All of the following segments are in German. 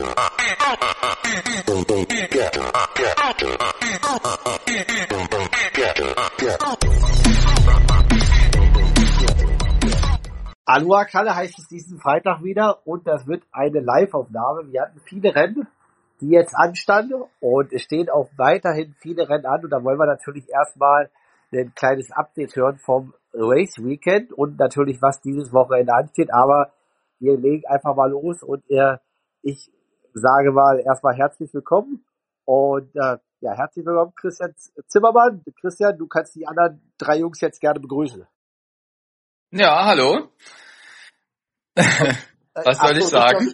Aloha Kalle heißt es diesen Freitag wieder und das wird eine Live-Aufnahme. Wir hatten viele Rennen, die jetzt anstanden und es stehen auch weiterhin viele Rennen an und da wollen wir natürlich erstmal ein kleines Update hören vom Race Weekend und natürlich was dieses Wochenende ansteht, aber wir legen einfach mal los und ich sage mal erstmal herzlich willkommen und herzlich willkommen Christian Zimmermann. Christian, du kannst die anderen drei Jungs jetzt gerne begrüßen. Ja, hallo. Was soll ich sagen?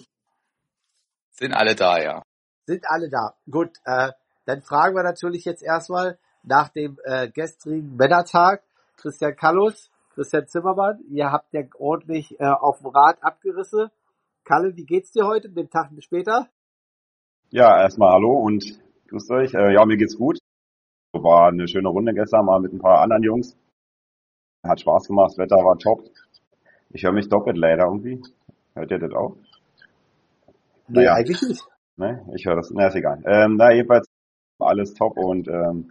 Sind alle da, ja. Sind alle da. Gut, dann fragen wir natürlich jetzt erstmal nach dem gestrigen Männertag Christian Kallus, Christian Zimmermann. Ihr habt ja ordentlich auf dem Rad abgerissen. Kalle, wie geht's dir heute, den Tag später? Ja, erstmal hallo und grüßt euch. Ja, mir geht's gut. War eine schöne Runde gestern mal mit ein paar anderen Jungs. Hat Spaß gemacht, das Wetter war top. Ich höre mich doppelt leider irgendwie. Hört ihr das auch? Nee, eigentlich nicht. Ne, ich höre das. Na, ist egal. Jedenfalls alles top und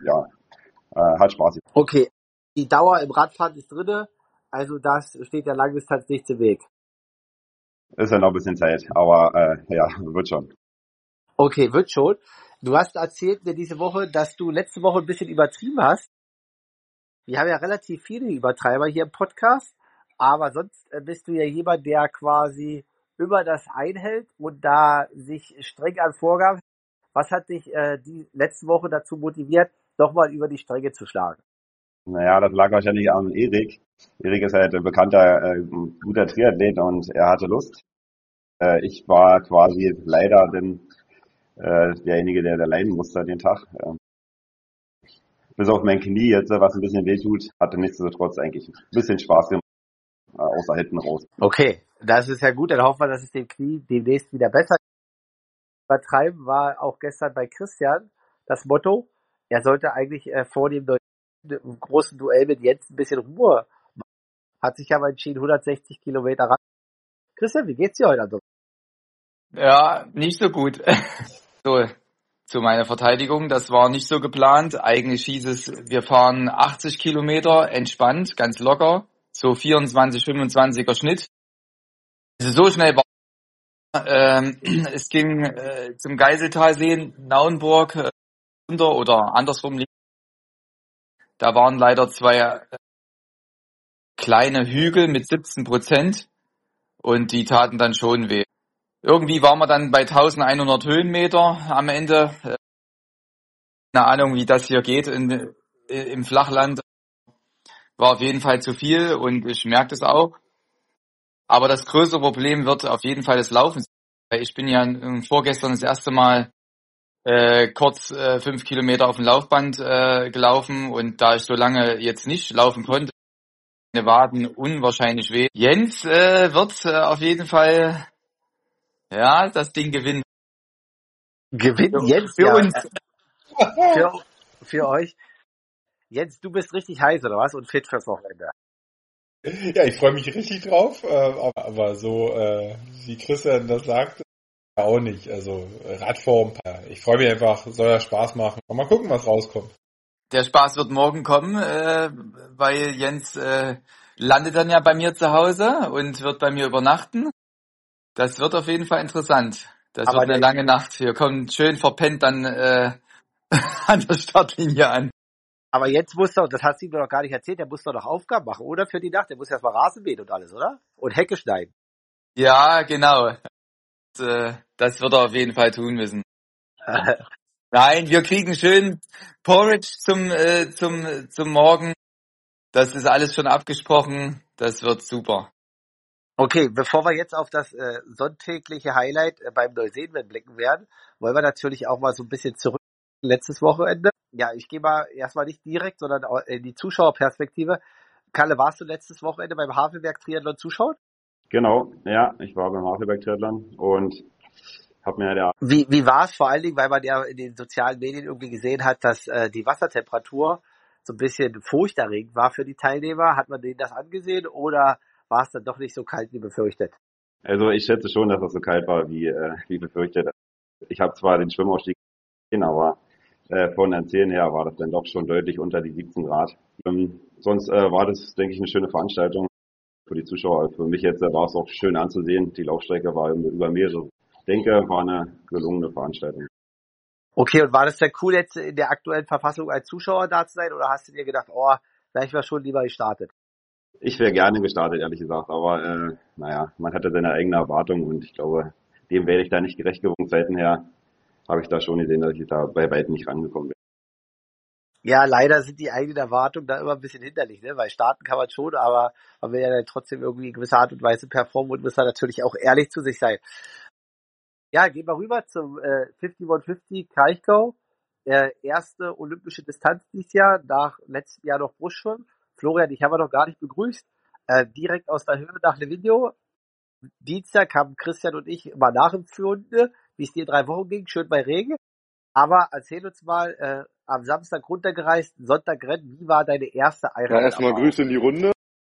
hat Spaß. Okay, die Dauer im Radfahren ist drinne, also das steht der Langdistanz nichts im Weg. Ist ja noch ein bisschen Zeit, aber wird schon. Okay, wird schon. Du hast erzählt mir diese Woche, dass du letzte Woche ein bisschen übertrieben hast. Wir haben ja relativ viele Übertreiber hier im Podcast, aber sonst bist du ja jemand, der quasi immer das einhält und da sich streng an Vorgaben. Was hat dich die letzte Woche dazu motiviert, nochmal über die Stränge zu schlagen? Naja, das lag wahrscheinlich an Erik. Erik ist halt ein bekannter, guter Triathlet und er hatte Lust. Ich war quasi leider derjenige, der leiden musste den Tag. Bis auf mein Knie jetzt, was ein bisschen wehtut, hatte nichtsdestotrotz eigentlich ein bisschen Spaß gemacht, außer hinten raus. Okay, das ist ja gut, dann hoffen wir, dass es dem Knie demnächst wieder besser übertreiben. War auch gestern bei Christian das Motto, er sollte eigentlich vor dem großen Duell mit Jens ein bisschen Ruhe machen. Hat sich aber entschieden, 160 Kilometer ran. Christian, wie geht's dir heute also? Ja, nicht so gut. So, zu meiner Verteidigung, das war nicht so geplant. Eigentlich hieß es, wir fahren 80 Kilometer entspannt, ganz locker, so 24, 25er Schnitt. Also so schnell war es ging zum Geiseltalsee, Nauenburg runter oder andersrum. Da waren leider zwei kleine Hügel mit 17% und die taten dann schon weh. Irgendwie waren wir dann bei 1100 Höhenmeter am Ende. Keine Ahnung, wie das hier geht im Flachland. War auf jeden Fall zu viel und ich merke das auch. Aber das größere Problem wird auf jeden Fall das Laufen. Ich bin ja vorgestern das erste Mal kurz 5 Kilometer auf dem Laufband gelaufen und da ich so lange jetzt nicht laufen konnte, meine Waden unwahrscheinlich weh. Jens wird auf jeden Fall das Ding gewinnen. Gewinnen Jens für uns. Für euch. Jens, du bist richtig heiß oder was und fit fürs Wochenende? Ja, ich freue mich richtig drauf, aber so wie Christian das sagt, auch nicht. Also Radform, ich freue mich einfach, soll ja Spaß machen. Mal gucken, was rauskommt. Der Spaß wird morgen kommen, weil Jens landet dann ja bei mir zu Hause und wird bei mir übernachten. Das wird auf jeden Fall interessant. Das wird eine lange Nacht. Wir kommen schön verpennt dann an der Startlinie an. Aber jetzt muss doch, das hast du ihm doch gar nicht erzählt, der muss doch noch Aufgaben machen, oder? Für die Nacht, der muss erstmal Rasen mähen und alles, oder? Und Hecke schneiden. Ja, genau. Das wird er auf jeden Fall tun müssen. Nein, wir kriegen schön Porridge zum Morgen. Das ist alles schon abgesprochen. Das wird super. Okay, bevor wir jetzt auf das sonntägliche Highlight beim Neuseenland blicken werden, wollen wir natürlich auch mal so ein bisschen zurück letztes Wochenende. Ja, ich gehe mal erstmal nicht direkt, sondern in die Zuschauerperspektive. Kalle, warst du letztes Wochenende beim Havelberg Triathlon zuschauen? Genau, ja, ich war beim Havelberg Triathlon und habe mir Wie war es vor allen Dingen, weil man ja in den sozialen Medien irgendwie gesehen hat, dass die Wassertemperatur so ein bisschen furchterregend war für die Teilnehmer? Hat man denen das angesehen oder war es dann doch nicht so kalt wie befürchtet? Also ich schätze schon, dass das so kalt war, wie befürchtet. Ich habe zwar den Schwimmausstieg gesehen, aber von Erzählen her war das dann doch schon deutlich unter die 17 Grad. Sonst war das, denke ich, eine schöne Veranstaltung für die Zuschauer. Für mich jetzt war es auch schön anzusehen. Die Laufstrecke war über mehrere. Ich denke, war eine gelungene Veranstaltung. Okay, und war das denn cool, jetzt in der aktuellen Verfassung als Zuschauer da zu sein, oder hast du dir gedacht, oh, wäre ich mal schon lieber gestartet? Ich wäre gerne gestartet, ehrlich gesagt, aber man hatte seine eigene Erwartung und ich glaube, dem werde ich da nicht gerecht geworden. Zeiten her habe ich da schon gesehen, dass ich da bei weitem nicht rangekommen bin. Ja, leider sind die eigenen Erwartungen da immer ein bisschen hinderlich, ne? Weil starten kann man schon, aber man will ja dann trotzdem irgendwie in gewisser Art und Weise performen und muss da natürlich auch ehrlich zu sich sein. Ja, gehen wir rüber zum 5150 Kraichgau. Erste olympische Distanz dieses Jahr, nach letztem Jahr noch Brustschwimmen. Florian, dich haben wir noch gar nicht begrüßt. Direkt aus der Höhe nach Livigno. Dienstag haben Christian und ich immer nachempfunden, wie es dir 3 Wochen ging, schön bei Regen. Aber erzähl uns mal, am Samstag runtergereist, Sonntag Rennen, wie war deine erste Ja, Ironman-Erfahrung? erstmal Grüße in die Runde.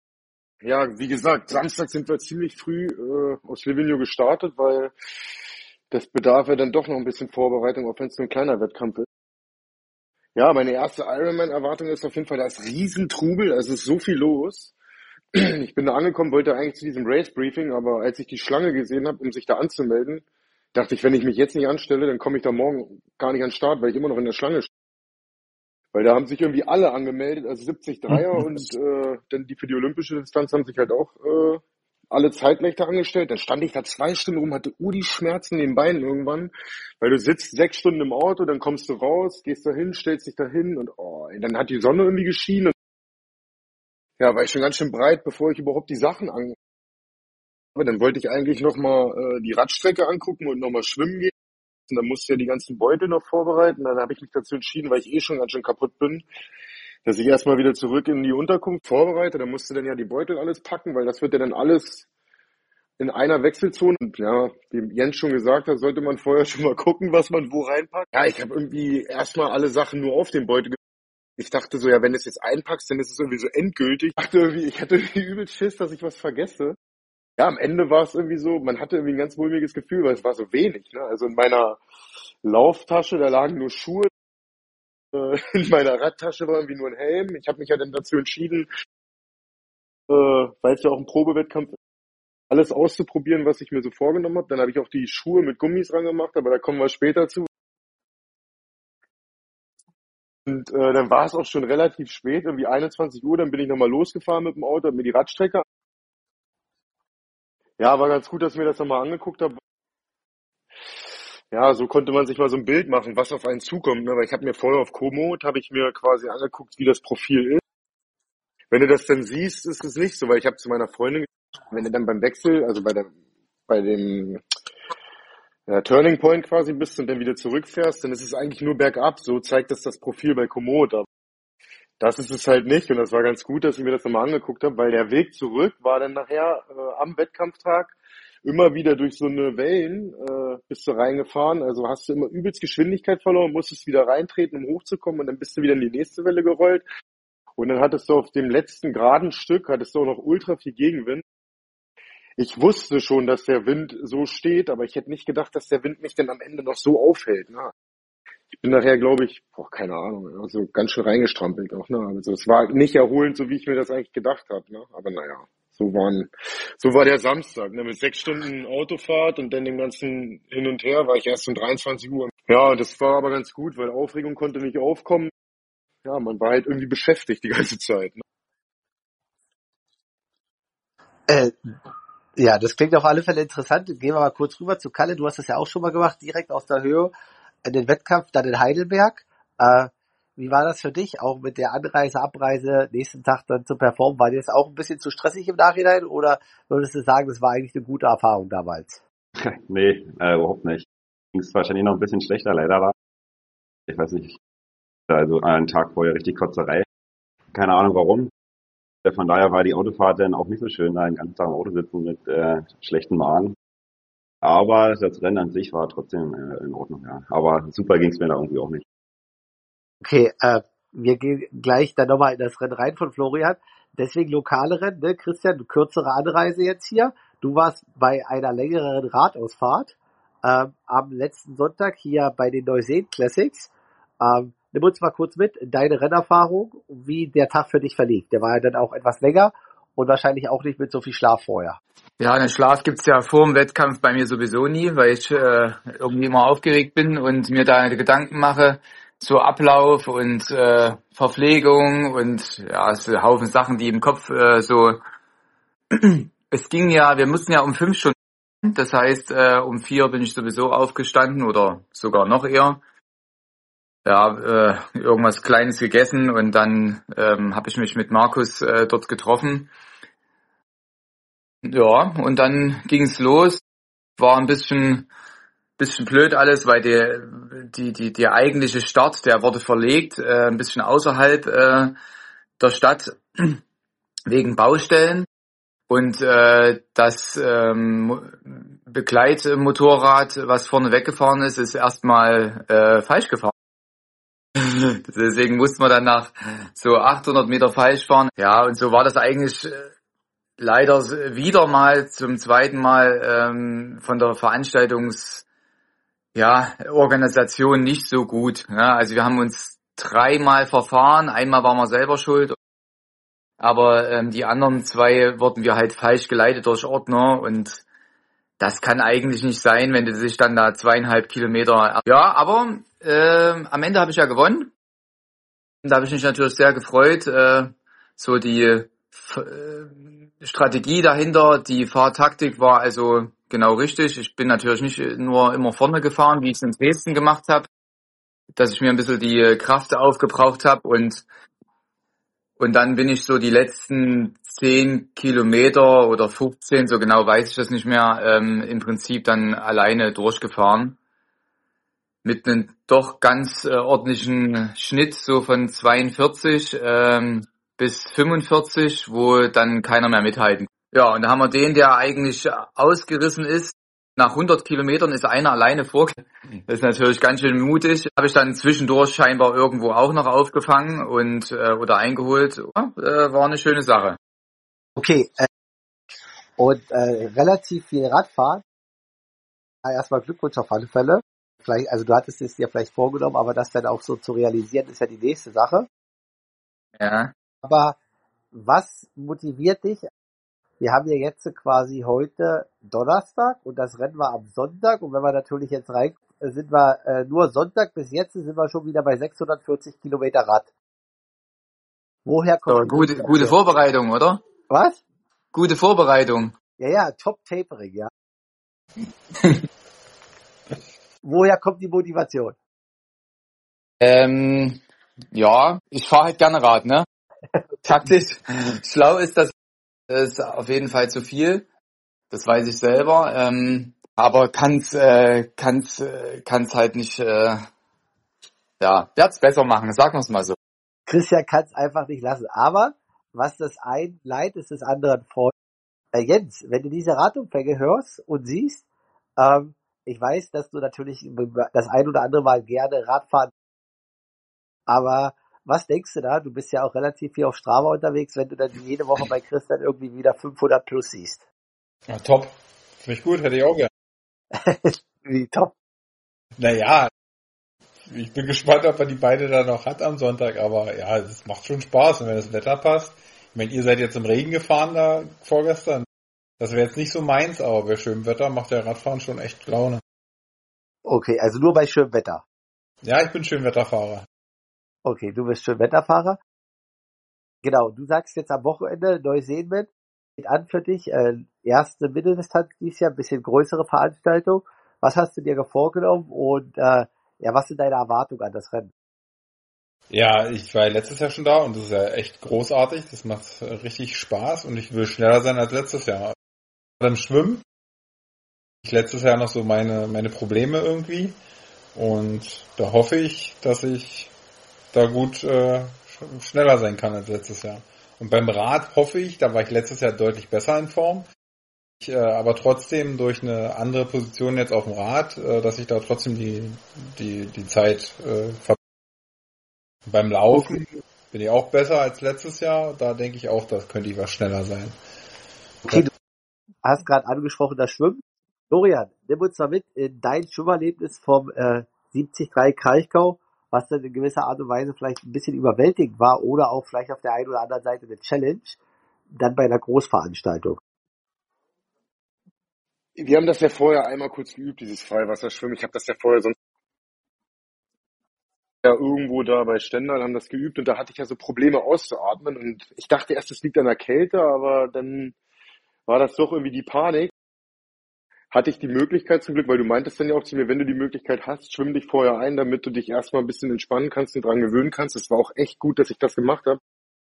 Ja, wie gesagt, Samstag sind wir ziemlich früh aus Livigno gestartet, weil das bedarf ja dann doch noch ein bisschen Vorbereitung, auch wenn es nur ein kleiner Wettkampf ist. Ja, meine erste Ironman-Erwartung ist auf jeden Fall, da ist Riesentrubel, also es ist so viel los. Ich bin da angekommen, wollte eigentlich zu diesem Race-Briefing, aber als ich die Schlange gesehen habe, um sich da anzumelden, dachte ich, wenn ich mich jetzt nicht anstelle, dann komme ich da morgen gar nicht an den Start, weil ich immer noch in der Schlange stehe. Weil da haben sich irgendwie alle angemeldet, also 70 Dreier und dann die für die olympische Distanz haben sich halt auch alle zeitgleich da angestellt. Dann stand ich da 2 Stunden rum, hatte Schmerzen in den Beinen irgendwann, weil du sitzt 6 Stunden im Auto, dann kommst du raus, gehst da hin, stellst dich da hin und dann hat die Sonne irgendwie geschienen. Ja, war ich schon ganz schön breit, bevor ich überhaupt die Sachen an. Aber dann wollte ich eigentlich nochmal die Radstrecke angucken und nochmal schwimmen gehen. Und dann musste ich ja die ganzen Beutel noch vorbereiten. Dann habe ich mich dazu entschieden, weil ich schon ganz schön kaputt bin, dass ich erstmal wieder zurück in die Unterkunft vorbereite. Da musste dann ja die Beutel alles packen, weil das wird ja dann alles in einer Wechselzone. Und ja, wie Jens schon gesagt hat, sollte man vorher schon mal gucken, was man wo reinpackt. Ja, ich habe irgendwie erstmal alle Sachen nur auf den Beutel. Ich dachte so, ja, wenn du es jetzt einpackst, dann ist es irgendwie so endgültig. Ich hatte irgendwie übel Schiss, dass ich was vergesse. Ja, am Ende war es irgendwie so, man hatte irgendwie ein ganz mulmiges Gefühl, weil es war so wenig. Ne? Also in meiner Lauftasche, da lagen nur Schuhe. In meiner Radtasche war irgendwie nur ein Helm. Ich habe mich ja dann dazu entschieden, weil es ja auch ein Probewettkampf ist, alles auszuprobieren, was ich mir so vorgenommen habe. Dann habe ich auch die Schuhe mit Gummis ran gemacht, aber da kommen wir später zu. Und dann war es auch schon relativ spät, irgendwie 21 Uhr, dann bin ich nochmal losgefahren mit dem Auto, hab mir die Radstrecke. Ja, war ganz gut, dass ich mir das nochmal angeguckt habe. Ja, so konnte man sich mal so ein Bild machen, was auf einen zukommt. Ne? Weil ich habe mir vorher auf Komoot, habe ich mir quasi angeguckt, wie das Profil ist. Wenn du das dann siehst, ist es nicht so, weil ich habe zu meiner Freundin gesagt, wenn du dann beim Wechsel, also bei dem Turning Point quasi bist und dann wieder zurückfährst, dann ist es eigentlich nur bergab. So zeigt das Profil bei Komoot. Aber das ist es halt nicht und das war ganz gut, dass ich mir das nochmal angeguckt habe, weil der Weg zurück war dann nachher am Wettkampftag immer wieder durch so eine Wellen bist du reingefahren, also hast du immer übelst Geschwindigkeit verloren, musstest wieder reintreten, um hochzukommen und dann bist du wieder in die nächste Welle gerollt und dann hattest du auf dem letzten geraden Stück, hattest du auch noch ultra viel Gegenwind. Ich wusste schon, dass der Wind so steht, aber ich hätte nicht gedacht, dass der Wind mich dann am Ende noch so aufhält. Ne? Ich bin nachher, glaube ich, keine Ahnung, also ganz schön reingestrampelt auch. Ne? Also es war nicht erholend, so wie ich mir das eigentlich gedacht habe. Ne? Aber naja, so war der Samstag. Ne? Mit 6 Stunden Autofahrt und dann dem ganzen Hin und Her war ich erst um 23 Uhr. Ja, das war aber ganz gut, weil Aufregung konnte nicht aufkommen. Ja, man war halt irgendwie beschäftigt die ganze Zeit. Ne? Ja, das klingt auf alle Fälle interessant. Gehen wir mal kurz rüber zu Kalle. Du hast das ja auch schon mal gemacht, direkt aus der Höhe in den Wettkampf, dann in Heidelberg. Wie war das für dich, auch mit der Anreise, Abreise, nächsten Tag dann zu performen? War dir das auch ein bisschen zu stressig im Nachhinein oder würdest du sagen, das war eigentlich eine gute Erfahrung damals? Nee, überhaupt nicht. Ging es wahrscheinlich noch ein bisschen schlechter, leider da. Ich weiß nicht, also einen Tag vorher richtig Kotzerei. Keine Ahnung warum. Von daher war die Autofahrt dann auch nicht so schön, da den ganzen Tag im Auto sitzen mit schlechten Magen. Aber das Rennen an sich war trotzdem in Ordnung, ja. Aber super ging es mir da irgendwie auch nicht. Okay, wir gehen gleich dann nochmal in das Rennen rein von Florian. Deswegen lokale Rennen, ne? Christian, kürzere Anreise jetzt hier. du warst bei einer längeren Radausfahrt am letzten Sonntag hier bei den Neuseen Classics. Nimm uns mal kurz mit in deine Rennerfahrung, wie der Tag für dich verlief. Der war ja dann auch etwas länger und wahrscheinlich auch nicht mit so viel Schlaf vorher. Ja, einen Schlaf gibt's ja vor dem Wettkampf bei mir sowieso nie, weil ich irgendwie immer aufgeregt bin und mir da Gedanken mache zu Ablauf und Verpflegung und ja, es sind ein Haufen Sachen, die im Kopf so. Es ging ja, wir mussten ja um 5 Stunden, das heißt um 4 bin ich sowieso aufgestanden oder sogar noch eher. Ja, irgendwas Kleines gegessen und dann habe ich mich mit Markus dort getroffen. Ja, und dann ging's los. War ein bisschen blöd alles, weil der eigentliche Start, der wurde verlegt, ein bisschen außerhalb der Stadt wegen Baustellen. Und das Begleitmotorrad, was vorne weggefahren ist erstmal falsch gefahren. Deswegen mussten wir dann nach so 800 Meter falsch fahren. Ja, und so war das eigentlich leider wieder mal zum zweiten Mal von der Organisation nicht so gut. Ja, also wir haben uns 3-mal verfahren, einmal waren wir selber schuld, aber die anderen 2 wurden wir halt falsch geleitet durch Ordner und das kann eigentlich nicht sein, wenn du sich dann da 2,5 Kilometer... Ja, aber am Ende habe ich ja gewonnen. Da habe ich mich natürlich sehr gefreut. So die Strategie dahinter, die Fahrtaktik war also genau richtig. Ich bin natürlich nicht nur immer vorne gefahren, wie ich es in Dresden gemacht habe, dass ich mir ein bisschen die Kraft aufgebraucht habe und dann bin ich so die letzten 10 Kilometer oder 15, so genau weiß ich das nicht mehr, im Prinzip dann alleine durchgefahren. Mit einem doch ganz ordentlichen Schnitt, so von 42 bis 45, wo dann keiner mehr mithalten. Ja, und da haben wir den, der eigentlich ausgerissen ist. Nach 100 Kilometern ist einer alleine vorgegangen. Das ist natürlich ganz schön mutig. Habe ich dann zwischendurch scheinbar irgendwo auch noch aufgefangen und oder eingeholt. Ja, war eine schöne Sache. Okay, und relativ viel Radfahren. Erstmal Glückwunsch auf alle Fälle. Vielleicht, also du hattest es dir vielleicht vorgenommen, aber das dann auch so zu realisieren, ist ja die nächste Sache. Ja. Aber was motiviert dich? Wir haben ja jetzt quasi heute Donnerstag und das Rennen war am Sonntag. Und wenn wir natürlich jetzt rein, sind wir nur Sonntag bis jetzt sind wir schon wieder bei 640 Kilometer Rad. Woher kommt So, gute Vorbereitung, oder? Was? Gute Vorbereitung. Ja, Top Tapering, ja. Woher kommt die Motivation? Ja, ich fahre halt gerne Rad, ne? Taktisch schlau ist das ist auf jeden Fall zu viel. Das weiß ich selber. Aber kann's halt nicht, werd's besser machen, sagen wir's mal so. Christian kann es einfach nicht lassen. Aber was das ein Leid ist, das anderen Freund. Jens, wenn du diese Radumfänge hörst und siehst, ich weiß, dass du natürlich das ein oder andere Mal gerne Radfahren, aber was denkst du da? Du bist ja auch relativ viel auf Strava unterwegs, wenn du dann jede Woche bei Christian irgendwie wieder 500 plus siehst. Ja, top. Finde ich gut, hätte ich auch gerne. Wie top. Naja, ich bin gespannt, ob er die beide da noch hat am Sonntag, aber ja, es macht schon Spaß, und wenn das Wetter passt. Ich meine, ihr seid jetzt im Regen gefahren da vorgestern. Das wäre jetzt nicht so meins, aber bei schönem Wetter macht der Radfahren schon echt Laune. Okay, also nur bei schönem Wetter. Ja, ich bin Schönwetterfahrer. Okay, du bist Schönwetterfahrer. Genau, du sagst jetzt am Wochenende Neuseen mit. Geht an für dich. Erste Mitteldistanz dieses Jahr, ein bisschen größere Veranstaltung. Was hast du dir vorgenommen und was sind deine Erwartungen an das Rennen? Ja, ich war letztes Jahr schon da und das ist ja echt großartig. Das macht richtig Spaß und ich will schneller sein als letztes Jahr. Beim Schwimmen ich letztes Jahr noch so meine Probleme irgendwie und da hoffe ich, dass ich da gut schneller sein kann als letztes Jahr. Und beim Rad hoffe ich, da war ich letztes Jahr deutlich besser in Form, aber trotzdem durch eine andere Position jetzt auf dem Rad, dass ich da trotzdem die Zeit verbessere. Beim Laufen bin ich auch besser als letztes Jahr, da denke ich auch, da könnte ich was schneller sein. Okay, Hast gerade angesprochen, das Schwimmen. Florian, nimm uns mal mit in dein Schwimmerlebnis vom 73 Kraichgau, was dann in gewisser Art und Weise vielleicht ein bisschen überwältigend war oder auch vielleicht auf der einen oder anderen Seite eine Challenge, dann bei einer Großveranstaltung. Wir haben das ja vorher einmal kurz geübt, dieses Freiwasserschwimmen. Ich habe das ja vorher sonst ja irgendwo da bei Stendal, haben das geübt und da hatte ich ja so Probleme auszuatmen und ich dachte erst, es liegt an der Kälte, aber dann war das doch irgendwie die Panik. Hatte ich die Möglichkeit zum Glück, weil du meintest dann ja auch zu mir, wenn du die Möglichkeit hast, schwimm dich vorher ein, damit du dich erstmal ein bisschen entspannen kannst und dran gewöhnen kannst. Es war auch echt gut, dass ich das gemacht habe.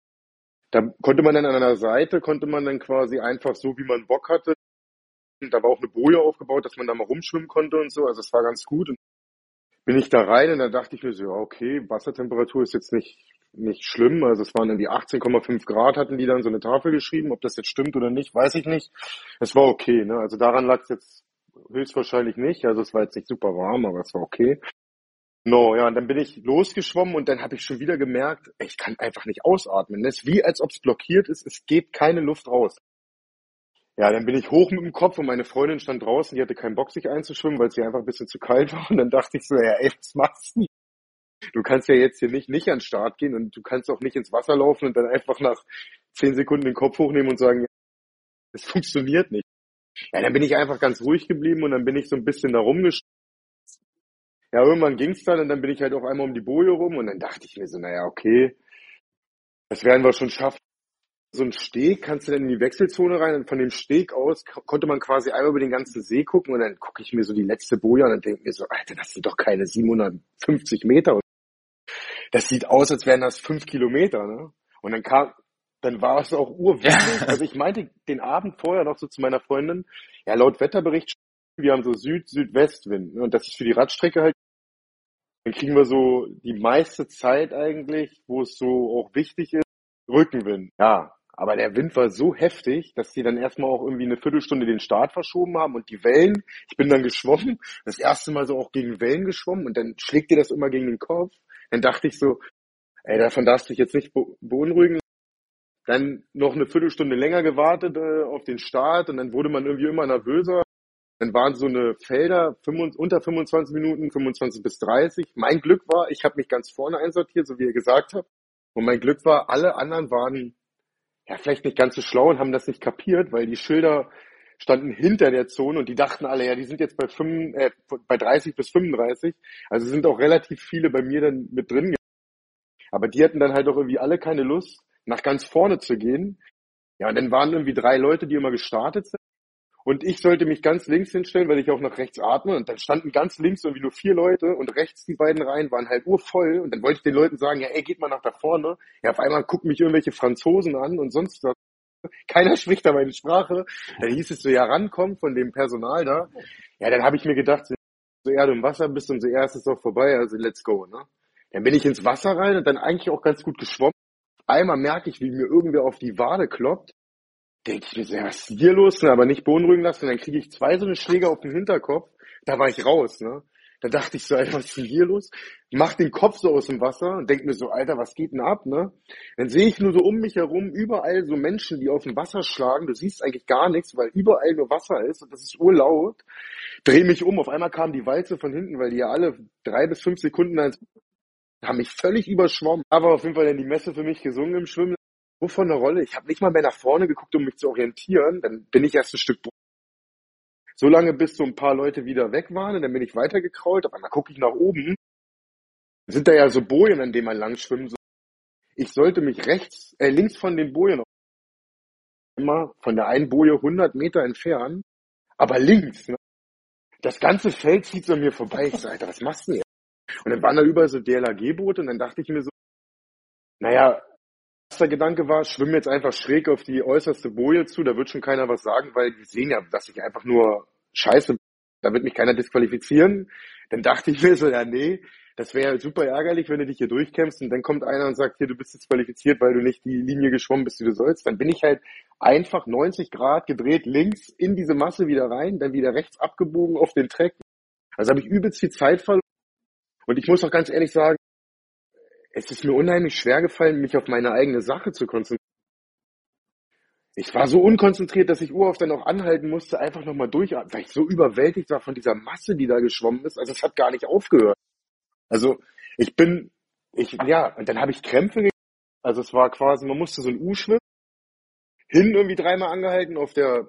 Da konnte man dann an einer Seite, konnte man dann quasi einfach so, wie man Bock hatte. Und da war auch eine Boje aufgebaut, dass man da mal rumschwimmen konnte und so. Also es war ganz gut. Und bin ich da rein und da dachte ich mir so, ja, okay, Wassertemperatur ist jetzt nicht schlimm. Also es waren irgendwie 18,5 Grad, hatten die dann so eine Tafel geschrieben. Ob das jetzt stimmt oder nicht, weiß ich nicht. Es war okay, ne? Also daran lag es jetzt höchstwahrscheinlich nicht. Also es war jetzt nicht super warm, aber es war okay. No, ja, und dann bin ich losgeschwommen und dann habe ich schon wieder gemerkt, ich kann einfach nicht ausatmen. Es ist wie, als ob es blockiert ist. Es geht keine Luft raus. Ja, dann bin ich hoch mit dem Kopf und meine Freundin stand draußen, die hatte keinen Bock, sich einzuschwimmen, weil es ihr einfach ein bisschen zu kalt war. Und dann dachte ich so, ja, ey, was machst du? Du kannst ja jetzt hier nicht an den Start gehen und du kannst auch nicht ins Wasser laufen und dann einfach nach 10 Sekunden den Kopf hochnehmen und sagen, es funktioniert nicht. Ja, dann bin ich einfach ganz ruhig geblieben und dann bin ich so ein bisschen da rumgeschwommen. Ja, irgendwann ging's dann und dann bin ich halt auf einmal um die Boje rum und dann dachte ich mir so, naja, okay, das werden wir schon schaffen. So ein Steg, kannst du dann in die Wechselzone rein und von dem Steg aus konnte man quasi einmal über den ganzen See gucken und dann gucke ich mir so die letzte Boje an und denke mir so, Alter, das sind doch keine 750 Meter. Das sieht aus, als wären das 5 Kilometer, ne? Und dann war es auch urwindig. Ja. Also ich meinte den Abend vorher noch so zu meiner Freundin, ja, laut Wetterbericht, wir haben so Süd-Südwestwind, ne? Und das ist für die Radstrecke halt, dann kriegen wir so die meiste Zeit eigentlich, wo es so auch wichtig ist, Rückenwind. Ja, aber der Wind war so heftig, dass die dann erstmal auch irgendwie eine Viertelstunde den Start verschoben haben und die Wellen, ich bin dann geschwommen, das erste Mal so auch gegen Wellen geschwommen und dann schlägt dir das immer gegen den Kopf. Dann dachte ich so, ey, davon darfst du dich jetzt nicht beunruhigen. Dann noch eine Viertelstunde länger gewartet auf den Start und dann wurde man irgendwie immer nervöser. Dann waren so eine Felder unter 25 Minuten, 25 bis 30. Mein Glück war, ich habe mich ganz vorne einsortiert, so wie ihr gesagt habt. Und mein Glück war, alle anderen waren ja vielleicht nicht ganz so schlau und haben das nicht kapiert, weil die Schilder standen hinter der Zone und die dachten alle, ja, die sind jetzt bei 30 bis 35. Also sind auch relativ viele bei mir dann mit drin. Aber die hatten dann halt auch irgendwie alle keine Lust, nach ganz vorne zu gehen. Ja, und dann waren irgendwie 3 Leute, die immer gestartet sind. Und ich sollte mich ganz links hinstellen, weil ich auch nach rechts atme. Und dann standen ganz links irgendwie nur 4 Leute und rechts die beiden Reihen waren halt urvoll. Und dann wollte ich den Leuten sagen, ja, ey, geht mal nach da vorne. Ja, auf einmal gucken mich irgendwelche Franzosen an und sonst was. Keiner spricht da meine Sprache. Dann hieß es so, ja, rankommen von dem Personal da. Ja, dann habe ich mir gedacht, so eher du im Wasser bist, umso eher ist es auch vorbei. Also let's go, ne? Dann bin ich ins Wasser rein und dann eigentlich auch ganz gut geschwommen. Einmal merke ich, wie mir irgendwer auf die Wade kloppt. Denke ich mir so, ja, was ist hier los? Ne? Aber nicht beunruhigen lassen. Und dann kriege ich 2 so eine Schläge auf den Hinterkopf. Da war ich raus, ne? Da dachte ich so, Alter, was ist denn hier los? Mach den Kopf so aus dem Wasser und denke mir so, Alter, was geht denn ab, ne? Dann sehe ich nur so um mich herum überall so Menschen, die auf dem Wasser schlagen. Du siehst eigentlich gar nichts, weil überall nur Wasser ist und das ist urlaut. Dreh mich um, auf einmal kam die Walze von hinten, weil die ja alle 3 bis 5 Sekunden haben mich völlig überschwommen. Aber auf jeden Fall dann die Messe für mich gesungen im Schwimmen. Wovon eine Rolle? Ich habe nicht mal mehr nach vorne geguckt, um mich zu orientieren. Dann bin ich erst ein Stück so lange, bis so ein paar Leute wieder weg waren. Und dann bin ich weitergekrault. Auf einmal gucke ich nach oben. Sind da ja so Bojen, an denen man lang schwimmen soll. Ich sollte mich links von den Bojen, immer von der einen Boje 100 Meter entfernen. Aber links, ne? Das ganze Feld zieht so an mir vorbei. Ich so, Alter, was machst du denn jetzt? Und dann waren da überall so DLRG-Boote. Und dann dachte ich mir so, naja, erster Gedanke war, schwimme jetzt einfach schräg auf die äußerste Boje zu, da wird schon keiner was sagen, weil die sehen ja, dass ich einfach nur scheiße, da wird mich keiner disqualifizieren. Dann dachte ich mir so, ja nee, das wäre super ärgerlich, wenn du dich hier durchkämpfst und dann kommt einer und sagt, hier, du bist disqualifiziert, weil du nicht die Linie geschwommen bist, die du sollst. Dann bin ich halt einfach 90 Grad gedreht, links in diese Masse wieder rein, dann wieder rechts abgebogen auf den Track. Also habe ich übelst viel Zeit verloren. Und ich muss auch ganz ehrlich sagen, es ist mir unheimlich schwer gefallen, mich auf meine eigene Sache zu konzentrieren. Ich war so unkonzentriert, dass ich urhaft dann auch anhalten musste, einfach nochmal durchatmen, weil ich so überwältigt war von dieser Masse, die da geschwommen ist. Also es hat gar nicht aufgehört. Also und dann habe ich Krämpfe gekriegt. Also es war quasi, man musste so ein U schwimmen, hin irgendwie 3-mal angehalten, auf der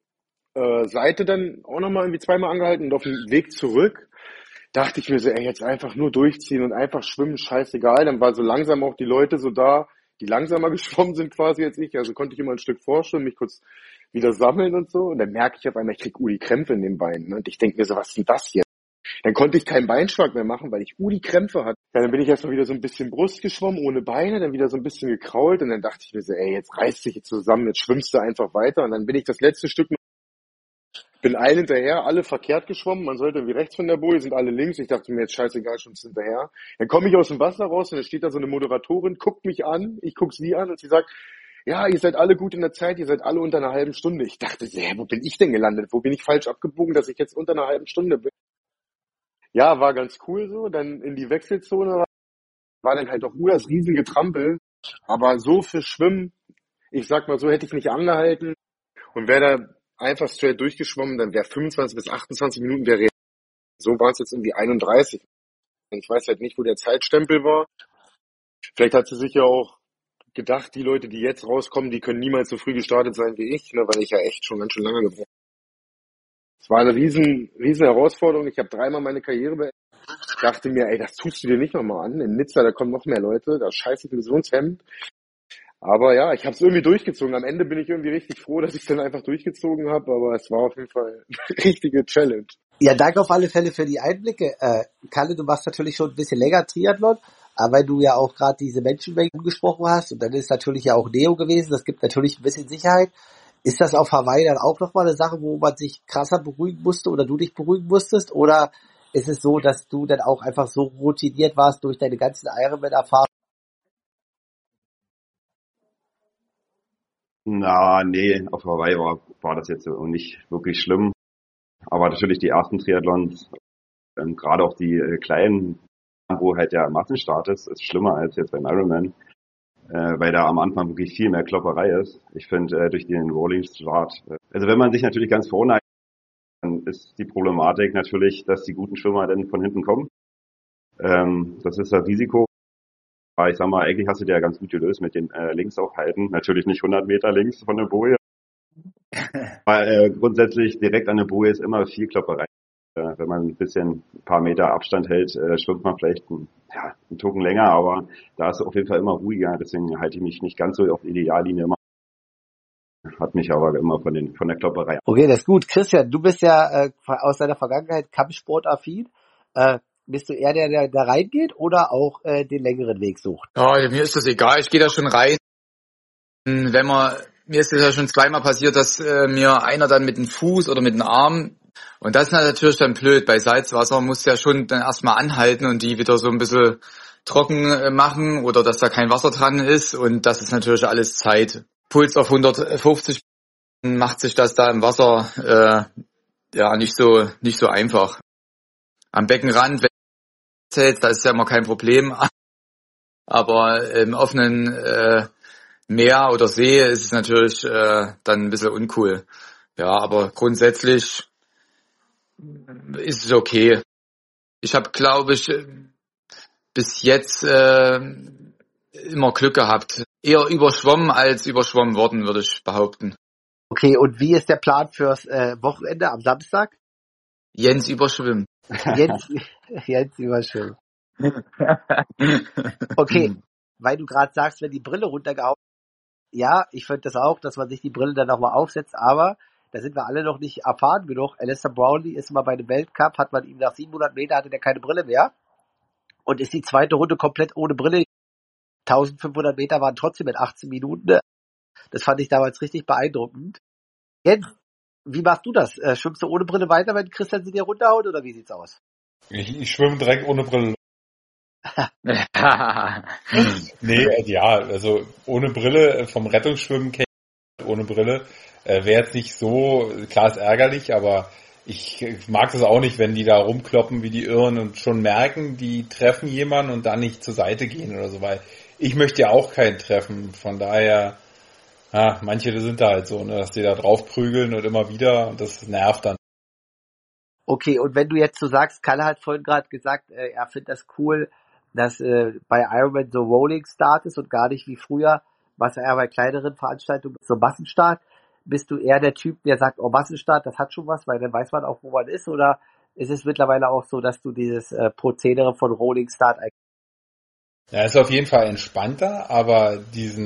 Seite dann auch nochmal irgendwie 2-mal angehalten und auf dem Weg zurück dachte ich mir so, jetzt einfach nur durchziehen und einfach schwimmen, scheißegal. Dann war so langsam auch die Leute so da, die langsamer geschwommen sind quasi als ich. Also konnte ich immer ein Stück vorschwimmen, mich kurz wieder sammeln und so. Und dann merke ich auf einmal, ich krieg die Krämpfe in den Beinen. Ne? Und ich denke mir so, was ist denn das hier? Dann konnte ich keinen Beinschlag mehr machen, weil ich die Krämpfe hatte. Ja, dann bin ich erstmal wieder so ein bisschen Brust geschwommen, ohne Beine, dann wieder so ein bisschen gekrault. Und dann dachte ich mir so, jetzt reißt dich jetzt zusammen, jetzt schwimmst du einfach weiter. Und dann bin ich das letzte Stück bin allen hinterher, alle verkehrt geschwommen. Man sollte irgendwie rechts von der Boje, sind alle links. Ich dachte mir, jetzt scheißegal, schwimmst hinterher. Dann komme ich aus dem Wasser raus und dann steht da so eine Moderatorin, guckt mich an, ich guck sie an und sie sagt, ja, ihr seid alle gut in der Zeit, ihr seid alle unter einer halben Stunde. Ich dachte, wo bin ich denn gelandet? Wo bin ich falsch abgebogen, dass ich jetzt unter einer halben Stunde bin? Ja, war ganz cool so. Dann in die Wechselzone war dann halt auch das Riesengetrampel. Aber so für Schwimmen, ich sag mal so, hätte ich nicht angehalten und wäre da einfach straight durchgeschwommen, dann wäre 25 bis 28 Minuten der Real. So waren es jetzt irgendwie 31. Ich weiß halt nicht, wo der Zeitstempel war. Vielleicht hat sie sich ja auch gedacht, die Leute, die jetzt rauskommen, die können niemals so früh gestartet sein wie ich, ne, weil ich ja echt schon ganz schön lange gebraucht habe. Es war eine riesen Herausforderung. Ich habe 3-mal meine Karriere beendet. Ich dachte mir, das tust du dir nicht nochmal an. In Nizza, da kommen noch mehr Leute, da scheiße ich mir so ins Hemd. Aber ja, ich habe es irgendwie durchgezogen. Am Ende bin ich irgendwie richtig froh, dass ich es dann einfach durchgezogen habe. Aber es war auf jeden Fall eine richtige Challenge. Ja, danke auf alle Fälle für die Einblicke. Kalle, du machst natürlich schon ein bisschen länger Triathlon, aber weil du ja auch gerade diese Menschenmenge angesprochen hast und dann ist natürlich ja auch Neo gewesen, das gibt natürlich ein bisschen Sicherheit. Ist das auf Hawaii dann auch nochmal eine Sache, wo man sich krasser beruhigen musste oder du dich beruhigen musstest? Oder ist es so, dass du dann auch einfach so routiniert warst durch deine ganzen Ironman-Erfahrungen? Nee, auf Hawaii war das jetzt nicht wirklich schlimm. Aber natürlich die ersten Triathlons, gerade auch die kleinen, wo halt der Massenstart ist schlimmer als jetzt beim Ironman, weil da am Anfang wirklich viel mehr Klopperei ist. Ich finde, durch den Rolling Start, also wenn man sich natürlich ganz vorne, dann ist die Problematik natürlich, dass die guten Schwimmer dann von hinten kommen. Das ist das Risiko. Aber ich sag mal, eigentlich hast du dir ja ganz gut gelöst mit den links aufhalten. Natürlich nicht 100 Meter links von der Boje. Aber grundsätzlich direkt an der Boje ist immer viel Klopperei. Wenn man ein paar Meter Abstand hält, schwimmt man vielleicht einen Tucken länger, aber da ist es auf jeden Fall immer ruhiger. Deswegen halte ich mich nicht ganz so auf die Ideallinie immer. Hat mich aber immer von der Klopperei. Okay, das ist gut. Christian, du bist ja aus deiner Vergangenheit Kampfsportaffin. Bist du eher der da reingeht oder auch den längeren Weg sucht? Ja, mir ist das egal. Ich gehe da schon rein. Mir ist das ja schon 2-mal passiert, dass mir einer dann mit dem Fuß oder mit dem Arm, und das ist natürlich dann blöd. Bei Salzwasser musst du ja schon dann erstmal anhalten und die wieder so ein bisschen trocken machen oder dass da kein Wasser dran ist, und das ist natürlich alles Zeit. Puls auf 150 macht sich das da im Wasser nicht so einfach. Am Beckenrand, wenn du zählst, da ist ja immer kein Problem. Aber im offenen Meer oder See ist es natürlich dann ein bisschen uncool. Ja, aber grundsätzlich ist es okay. Ich habe, glaube ich, bis jetzt immer Glück gehabt. Eher überschwommen als überschwommen worden, würde ich behaupten. Okay, und wie ist der Plan fürs Wochenende am Samstag? Jens überschwimmen. Jens überschwimmen. Okay, weil du gerade sagst, wenn die Brille runtergehauen, ja, ich finde das auch, dass man sich die Brille dann nochmal aufsetzt, aber da sind wir alle noch nicht erfahren genug. Alistair Brownlee ist mal bei dem Weltcup, hat man ihm nach 700 Metern, hatte der keine Brille mehr und ist die zweite Runde komplett ohne Brille. 1500 Meter waren trotzdem in 18 Minuten. Das fand ich damals richtig beeindruckend. Jens, wie machst du das? Schwimmst du ohne Brille weiter, wenn Christian sie dir runterhaut, oder wie sieht's aus? Ich schwimme direkt ohne Brille. Also ohne Brille, vom Rettungsschwimmen kenne ich ohne Brille. Wäre jetzt nicht so, klar ist ärgerlich, aber ich mag das auch nicht, wenn die da rumkloppen wie die Irren und schon merken, die treffen jemanden und dann nicht zur Seite gehen oder so, weil ich möchte ja auch keinen treffen. Von daher Ja, manche sind da halt so, ne, dass die da drauf prügeln und immer wieder und das nervt dann. Okay, und wenn du jetzt so sagst, Kalle hat vorhin gerade gesagt, er findet das cool, dass bei Ironman so Rolling Start ist und gar nicht wie früher, was er bei kleineren Veranstaltungen so Massenstart. Bist du eher der Typ, der sagt, oh Massenstart, das hat schon was, weil dann weiß man auch, wo man ist, oder ist es mittlerweile auch so, dass du dieses Prozedere von Rolling Start Ja, ist auf jeden Fall entspannter, aber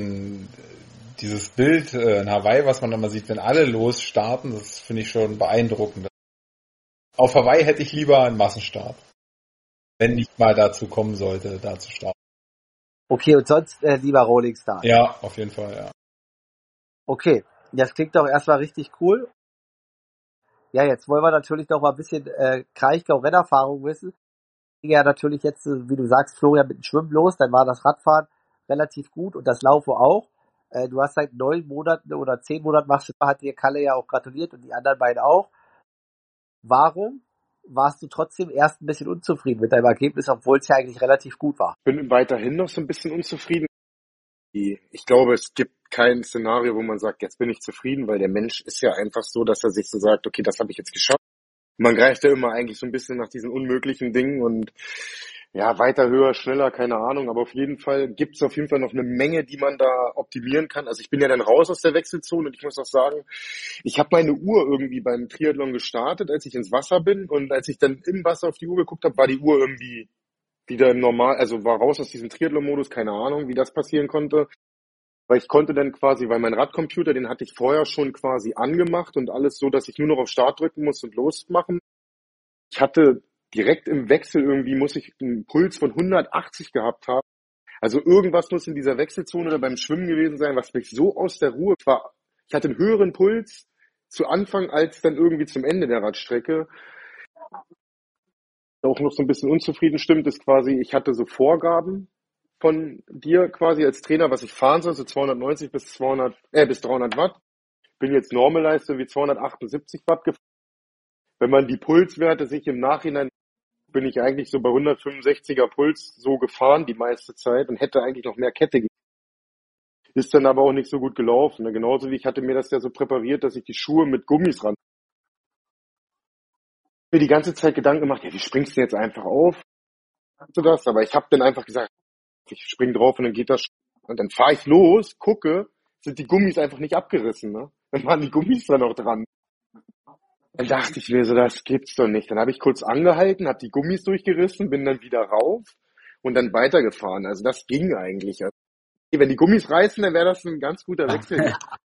dieses Bild in Hawaii, was man dann mal sieht, wenn alle losstarten, das finde ich schon beeindruckend. Auf Hawaii hätte ich lieber einen Massenstart, wenn nicht mal dazu kommen sollte, da zu starten. Okay, und sonst lieber Rolling Start. Ja, auf jeden Fall, ja. Okay, das klingt doch erstmal richtig cool. Ja, jetzt wollen wir natürlich noch mal ein bisschen Kraichgau-Rennerfahrung wissen. Ging ja natürlich jetzt, wie du sagst, Florian, mit dem Schwimmen los, dann war das Radfahren relativ gut und das Laufen auch. Du hast seit 9 Monaten oder 10 Monaten machst du, hat dir Kalle ja auch gratuliert und die anderen beiden auch. Warum warst du trotzdem erst ein bisschen unzufrieden mit deinem Ergebnis, obwohl es ja eigentlich relativ gut war? Ich bin weiterhin noch so ein bisschen unzufrieden. Ich glaube, es gibt kein Szenario, wo man sagt, jetzt bin ich zufrieden, weil der Mensch ist ja einfach so, dass er sich so sagt, okay, das habe ich jetzt geschafft. Man greift ja immer eigentlich so ein bisschen nach diesen unmöglichen Dingen und ja, weiter, höher, schneller, keine Ahnung, aber auf jeden Fall gibt es auf jeden Fall noch eine Menge, die man da optimieren kann. Also ich bin ja dann raus aus der Wechselzone und ich muss auch sagen, ich habe meine Uhr irgendwie beim Triathlon gestartet, als ich ins Wasser bin, und als ich dann im Wasser auf die Uhr geguckt habe, war die Uhr irgendwie wieder normal, also war raus aus diesem Triathlon-Modus, keine Ahnung, wie das passieren konnte. Weil ich konnte dann quasi, weil mein Radcomputer, den hatte ich vorher schon quasi angemacht und alles so, dass ich nur noch auf Start drücken muss und losmachen. Ich hatte direkt im Wechsel irgendwie, muss ich einen Puls von 180 gehabt haben. Also irgendwas muss in dieser Wechselzone oder beim Schwimmen gewesen sein, was mich so aus der Ruhe war. Ich hatte einen höheren Puls zu Anfang als dann irgendwie zum Ende der Radstrecke. Auch noch so ein bisschen unzufrieden stimmt, ist quasi, ich hatte so Vorgaben von dir quasi als Trainer, was ich fahren soll, so 290 bis 300 Watt. Bin jetzt Normalleistung wie 278 Watt gefahren. Wenn man die Pulswerte sich im Nachhinein, bin ich eigentlich so bei 165er Puls so gefahren die meiste Zeit und hätte eigentlich noch mehr Kette gegeben. Ist dann aber auch nicht so gut gelaufen. Ne? Genauso wie ich hatte mir das ja so präpariert, dass ich die Schuhe mit Gummis ran. Mir die ganze Zeit Gedanken gemacht, ja, wie springst du jetzt einfach auf? Hast du das? Aber ich habe dann einfach gesagt, ich spring drauf und dann geht das. Und dann fahre ich los, gucke, sind die Gummis einfach nicht abgerissen. Ne? Dann waren die Gummis da noch dran. Dann dachte ich mir so, das gibt's doch nicht. Dann habe ich kurz angehalten, habe die Gummis durchgerissen, bin dann wieder rauf und dann weitergefahren. Also das ging eigentlich. Also, wenn die Gummis reißen, dann wäre das ein ganz guter Wechsel.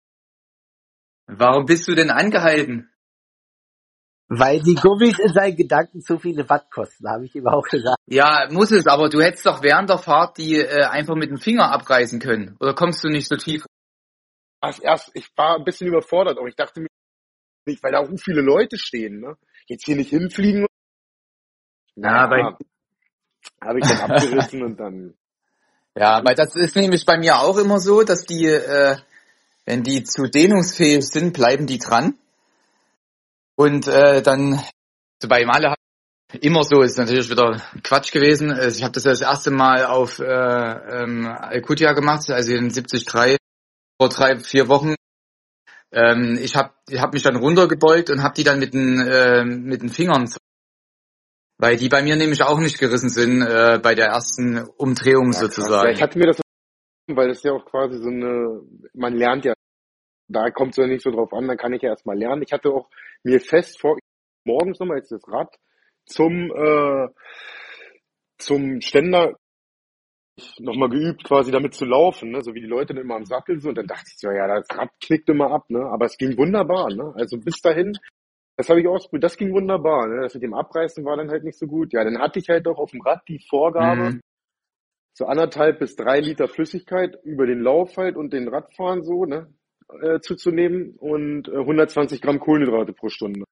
Warum bist du denn angehalten? Weil die Gummis in seinen Gedanken zu viele Watt kosten, habe ich ihm auch gesagt. Ja, muss es, aber du hättest doch während der Fahrt die einfach mit dem Finger abreißen können. Oder kommst du nicht so tief? Ich war ein bisschen überfordert, aber ich dachte mir nicht, weil da auch viele Leute stehen, ne? Jetzt hier nicht hinfliegen. Ja, habe ich dann abgerissen und dann. Ja, weil das ist nämlich bei mir auch immer so, dass die, wenn die zu dehnungsfähig sind, bleiben die dran. Und dann, so bei Male immer so, ist natürlich wieder Quatsch gewesen. Ich habe das erste Mal auf Alcudia gemacht, also in 73, vor 3-4 Wochen. Ich hab mich dann runtergebeugt und habe die dann mit den Fingern, weil die bei mir nämlich auch nicht gerissen sind bei der ersten Umdrehung sozusagen. Ja, ich hatte mir das, weil das ja auch quasi so man lernt ja, da kommt es ja nicht so drauf an, dann kann ich ja erstmal lernen. Ich hatte auch mir fest morgens nochmal jetzt das Rad zum Ständer nochmal geübt, quasi damit zu laufen, ne? So wie die Leute dann immer am Sattel sind. Und dann dachte ich so, ja, das Rad knickt immer ab, ne? Aber es ging wunderbar, ne? Also bis dahin, das habe ich ausprobiert, das ging wunderbar, ne? Das mit dem Abreißen war dann halt nicht so gut. Ja, dann hatte ich halt auch auf dem Rad die Vorgabe, so 1,5 bis 3 Liter Flüssigkeit über den Lauf halt und den Radfahren so, ne? Zuzunehmen und 120 Gramm Kohlenhydrate pro Stunde.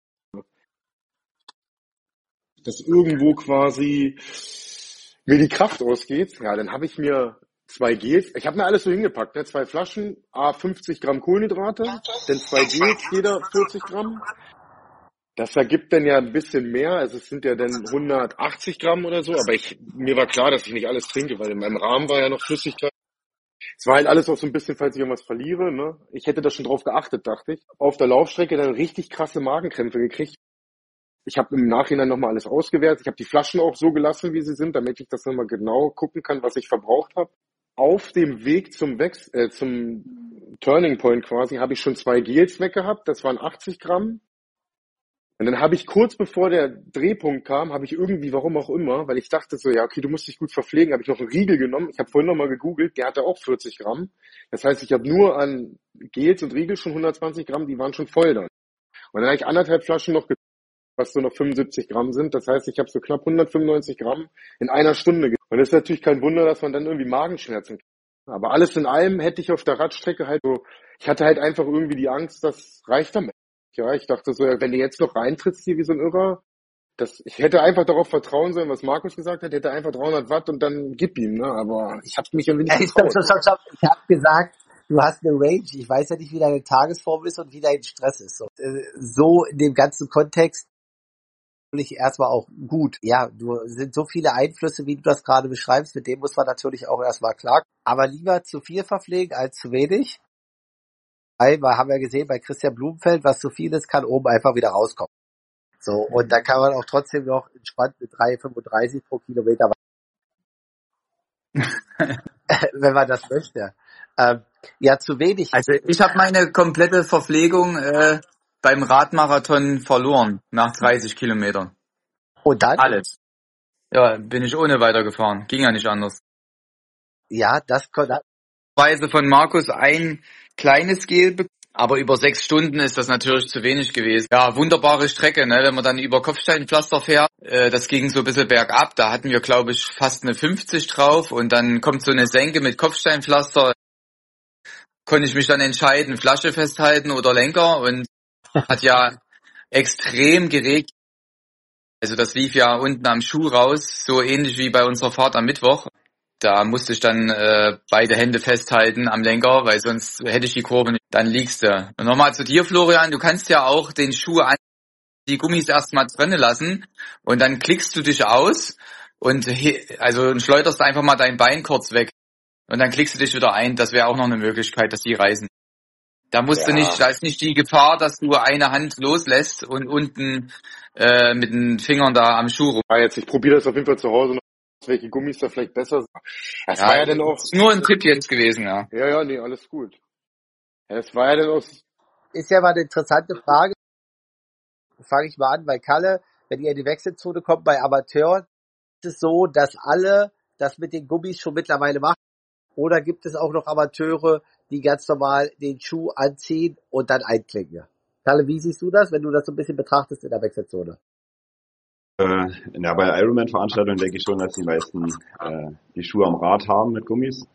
Dass irgendwo quasi mir die Kraft ausgeht, ja, dann habe ich mir 2 Gels, ich habe mir alles so hingepackt, ne? 2 Flaschen, 50 Gramm Kohlenhydrate, dann 2 Gels, jeder 40 Gramm. Das ergibt dann ja ein bisschen mehr, also es sind ja dann 180 Gramm oder so, aber mir war klar, dass ich nicht alles trinke, weil in meinem Rahmen war ja noch Flüssigkeit. Es war halt alles auch so ein bisschen, falls ich irgendwas verliere, ne? Ich hätte da schon drauf geachtet, dachte ich. Auf der Laufstrecke dann richtig krasse Magenkrämpfe gekriegt. Ich habe im Nachhinein nochmal alles ausgewertet. Ich habe die Flaschen auch so gelassen, wie sie sind, damit ich das nochmal genau gucken kann, was ich verbraucht habe. Auf dem Weg zum Turning Point quasi habe ich schon 2 Gels weg gehabt. Das waren 80 Gramm. Und dann habe ich kurz bevor der Drehpunkt kam, habe ich irgendwie, warum auch immer, weil ich dachte so, ja, okay, du musst dich gut verpflegen, habe ich noch einen Riegel genommen. Ich habe vorhin nochmal gegoogelt, der hatte auch 40 Gramm. Das heißt, ich habe nur an Gels und Riegel schon 120 Gramm, die waren schon voll dann. Und dann habe ich 1,5 Flaschen noch was so noch 75 Gramm sind. Das heißt, ich habe so knapp 195 Gramm in einer Stunde. Und es ist natürlich kein Wunder, dass man dann irgendwie Magenschmerzen kriegt. Aber alles in allem hätte ich auf der Radstrecke halt so, ich hatte halt einfach irgendwie die Angst, das reicht damit. Ja, ich dachte so, wenn du jetzt noch reintrittst hier wie so ein Irrer, ich hätte einfach darauf vertrauen sollen, was Markus gesagt hat, hätte einfach 300 Watt und dann gib ihm, ne? Aber ich habe mich irgendwie nicht getraut. Stopp. Ich habe gesagt, du hast eine Range. Ich weiß ja nicht, wie deine Tagesform ist und wie dein Stress ist. So in dem ganzen Kontext natürlich erstmal auch gut. Ja, sind so viele Einflüsse, wie du das gerade beschreibst, mit dem muss man natürlich auch erstmal klar. Aber lieber zu viel verpflegen als zu wenig. Weil wir haben ja gesehen, bei Christian Blumenfeld, was zu viel ist, kann oben einfach wieder rauskommen. So, und da kann man auch trotzdem noch entspannt mit 3,35 pro Kilometer, wenn man das möchte. Ja, zu wenig. Also ich habe meine komplette Verpflegung beim Radmarathon verloren nach 30 Kilometern. Und dann? Alles. Ja, bin ich ohne weitergefahren. Ging ja nicht anders. Ja, das konnte. Weise von Markus ein kleines Gel, aber über 6 Stunden ist das natürlich zu wenig gewesen. Ja, wunderbare Strecke, ne? Wenn man dann über Kopfsteinpflaster fährt, das ging so ein bisschen bergab, da hatten wir, glaube ich, fast eine 50 drauf und dann kommt so eine Senke mit Kopfsteinpflaster, konnte ich mich dann entscheiden, Flasche festhalten oder Lenker und hat ja extrem geregnet. Also das lief ja unten am Schuh raus, so ähnlich wie bei unserer Fahrt am Mittwoch. Da musste ich dann beide Hände festhalten am Lenker, weil sonst hätte ich die Kurve nicht. Dann liegst du. Und nochmal zu dir, Florian, du kannst ja auch den Schuh an die Gummis erstmal drinnen lassen und dann klickst du dich aus und schleuderst einfach mal dein Bein kurz weg und dann klickst du dich wieder ein. Das wäre auch noch eine Möglichkeit, dass die reißen. Da musst du nicht, da ist nicht die Gefahr, dass du eine Hand loslässt und unten mit den Fingern da am Schuh rum. Ich probiere das auf jeden Fall zu Hause noch, welche Gummis da vielleicht besser sind. Das war ja dann auch nur ein Tipp jetzt gewesen, ja. Ja, nee, alles gut. Es war ja dann auch. Ist ja mal eine interessante Frage. Fange ich mal an bei Kalle. Wenn ihr in die Wechselzone kommt bei Amateuren, ist es so, dass alle das mit den Gummis schon mittlerweile machen? Oder gibt es auch noch Amateure, die ganz normal den Schuh anziehen und dann einklicken? Kalle, wie siehst du das, wenn du das so ein bisschen betrachtest in der Wechselzone? Ja, bei Ironman-Veranstaltungen denke ich schon, dass die meisten die Schuhe am Rad haben mit Gummis.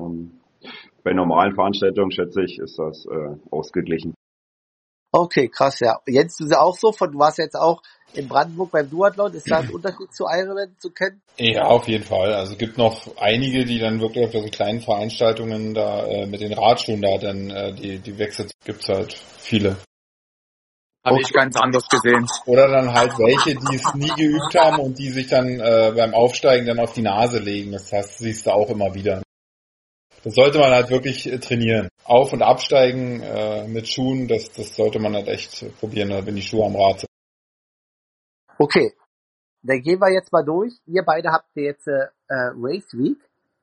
Bei normalen Veranstaltungen, schätze ich, ist das ausgeglichen. Okay, krass, ja. Jens, du ja auch so, du warst jetzt auch in Brandenburg beim Duathlon. Ist da ein Unterschied zu Ironman zu kennen? Ja, auf jeden Fall. Also es gibt noch einige, die dann wirklich auf diesen kleinen Veranstaltungen da mit den Radschuhen da dann die Wechsel gibt's halt viele. Habe ich ganz anders gesehen. Oder dann halt welche, die es nie geübt haben und die sich dann beim Aufsteigen dann auf die Nase legen. Das heißt, siehst du auch immer wieder. Das sollte man halt wirklich trainieren. Auf- und Absteigen mit Schuhen, das sollte man halt echt probieren, wenn die Schuhe am Rad sind. Okay, dann gehen wir jetzt mal durch. Ihr beide habt jetzt Race Week.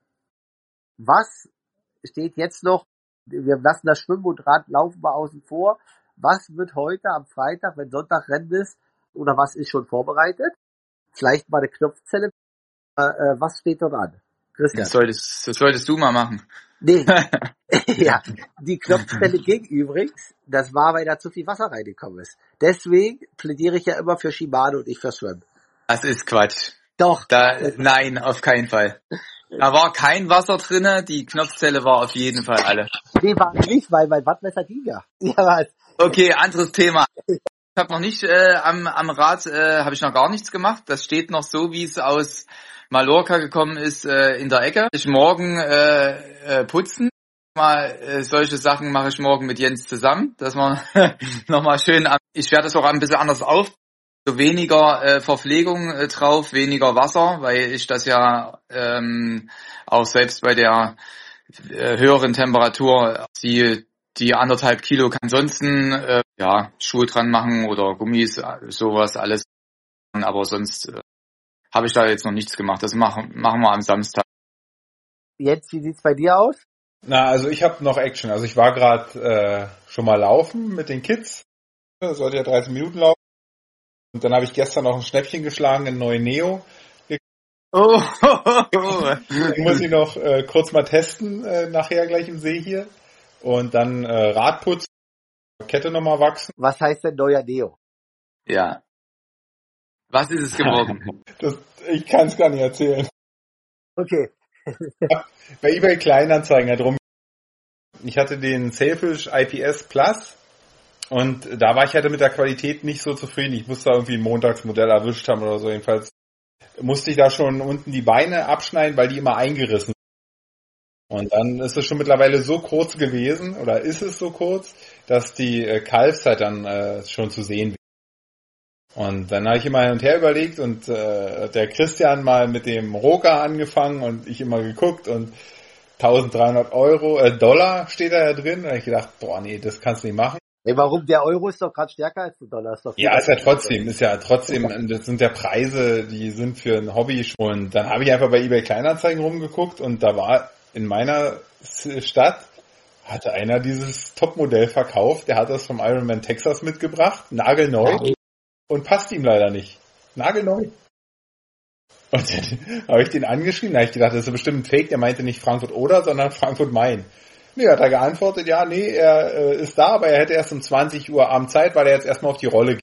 Was steht jetzt noch? Wir lassen das Schwimmen und Radlaufen mal außen vor. Was wird heute am Freitag, wenn Sonntag Rennen ist, oder was ist schon vorbereitet? Vielleicht mal eine Knopfzelle. Was steht dort an? Christian. Das solltest du mal machen. Nee. Ja, die Knopfzelle ging übrigens. Das war, weil da zu viel Wasser reingekommen ist. Deswegen plädiere ich ja immer für Shimano und nicht für Schwimmen. Das ist Quatsch. Doch. Nein, auf keinen Fall. Da war kein Wasser drinne, die Knopfzelle war auf jeden Fall alle. Nee, war nicht, weil mein Wattmesser ging ja. Ja, was? Okay, anderes Thema. Ich habe noch nicht am Rad habe ich noch gar nichts gemacht. Das steht noch so, wie es aus Mallorca gekommen ist, in der Ecke. Ich morgen putzen. Solche Sachen mache ich morgen mit Jens zusammen, dass man nochmal schön. Ich werde das auch ein bisschen anders auf. So weniger Verpflegung drauf, weniger Wasser, weil ich das ja auch selbst bei der höheren Temperatur, die 1,5 Kilo kann ansonsten Schuhe dran machen oder Gummis, sowas alles. Aber sonst habe ich da jetzt noch nichts gemacht. Das machen wir am Samstag. Jens, wie sieht's bei dir aus? Na, also ich habe noch Action. Also ich war gerade schon mal laufen mit den Kids. Das sollte ja 30 Minuten laufen. Und dann habe ich gestern noch ein Schnäppchen geschlagen in neuen Neo. Oh. Den muss ich noch kurz mal testen, nachher gleich im See hier. Und dann Radputz, Kette nochmal wachsen. Was heißt denn neuer Neo? Ja. Was ist es geworden? Ich kann es gar nicht erzählen. Okay. Bei eBay Kleinanzeigen hat rum. Ich hatte den Sailfish IPS Plus und da war ich halt mit der Qualität nicht so zufrieden. Ich musste da irgendwie ein Montagsmodell erwischt haben oder so. Jedenfalls musste ich da schon unten die Beine abschneiden, weil die immer eingerissen sind. Und dann ist es schon mittlerweile so kurz gewesen, oder ist es so kurz, dass die Calves dann schon zu sehen wird. Und dann habe ich immer hin und her überlegt und der Christian mal mit dem Roka angefangen und ich immer geguckt und 1.300 $, steht da ja drin. Und ich gedacht, boah, nee, das kannst du nicht machen. Ey, warum? Der Euro ist doch gerade stärker als der Dollar. Ist doch Ja, ist ja trotzdem, das sind ja Preise, die sind für ein Hobby schon. Und dann habe ich einfach bei eBay Kleinanzeigen rumgeguckt und da war in meiner Stadt, hatte einer dieses Topmodell verkauft, der hat das vom Ironman Texas mitgebracht, nagelneu, und passt ihm leider nicht. Nagelneu. Und dann habe ich den angeschrieben, da habe ich gedacht, das ist bestimmt ein Fake, der meinte nicht Frankfurt-Oder, sondern Frankfurt-Main. Nee, hat er geantwortet, ja, nee, er ist da, aber er hätte erst um 20 Uhr Abend Zeit, weil er jetzt erstmal auf die Rolle geht.